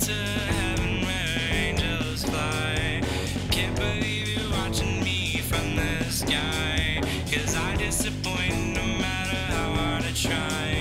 to heaven where angels fly. Can't believe you're watching me from the sky, 'cause I disappoint no matter how hard I try.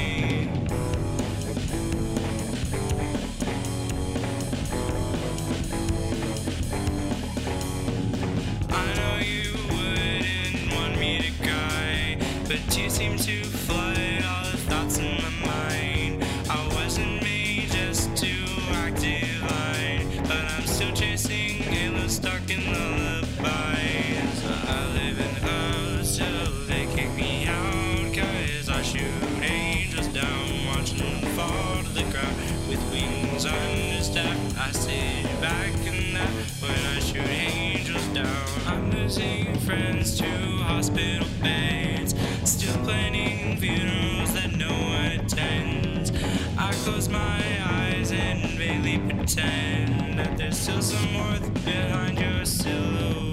I know you wouldn't want me to cry, but you seem to flood all the thoughts in my mind. I wasn't made just to act divine, but I'm still chasing halos stuck in lullabies. I live in house till they kick me out, 'cause I shoot angels down, watching them fall to the ground with wings understaffed. I sit back and laugh when I shoot angels down. I'm losing friends to hospital beds, still planning funerals that no one attends. I close my eyes and vaguely pretend that there's still some worth behind your silhouette.